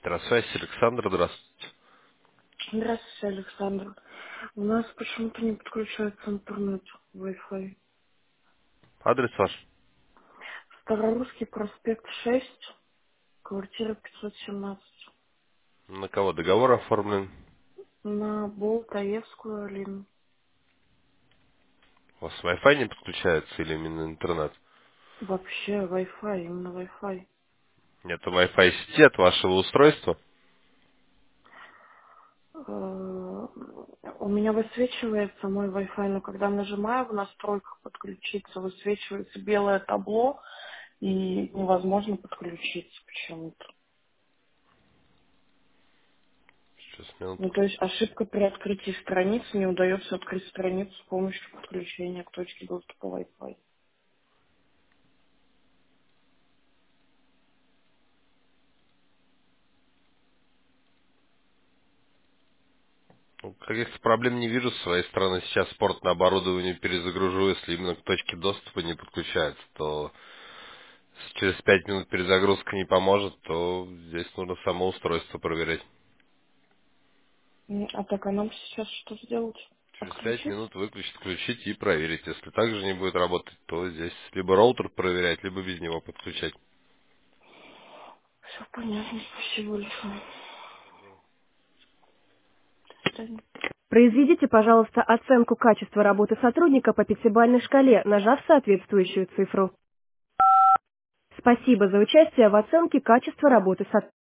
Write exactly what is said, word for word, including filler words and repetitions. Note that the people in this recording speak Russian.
Здравствуйте, Александр, здравствуйте. Здравствуйте, Александр. У нас почему-то не подключается интернет, Wi-Fi. Адрес ваш? Старорусский проспект шесть, квартира пятьсот семнадцать. На кого договор оформлен? На Болтаевскую Алину. У вас Wi-Fi не подключается или именно интернет? Вообще Wi-Fi, именно Wi-Fi. Нет, Wi-Fi сети от вашего устройства. Э, У меня высвечивается мой Wi-Fi, но когда нажимаю в настройках подключиться, высвечивается белое табло, и невозможно подключиться почему-то. Сейчас, Ну, минутку. то есть ошибка при открытии страницы, не удается открыть страницу с помощью подключения к точке доступа Wi-Fi. Ну, каких-то проблем не вижу с своей стороны. Сейчас спорт на оборудование перезагружу. Если именно к точке доступа не подключается, то если через пять минут перезагрузка не поможет, то здесь нужно само устройство проверять. М, А так, а нам сейчас что сделать? Через пять Отключить? минут выключить, включить и проверить. Если также не будет работать, то здесь либо роутер проверять, либо без него подключать. Все понятно, спасибо большое. До свидания. Произведите, пожалуйста, оценку качества работы сотрудника по пятибалльной шкале, нажав соответствующую цифру. Спасибо за участие в оценке качества работы сотрудника.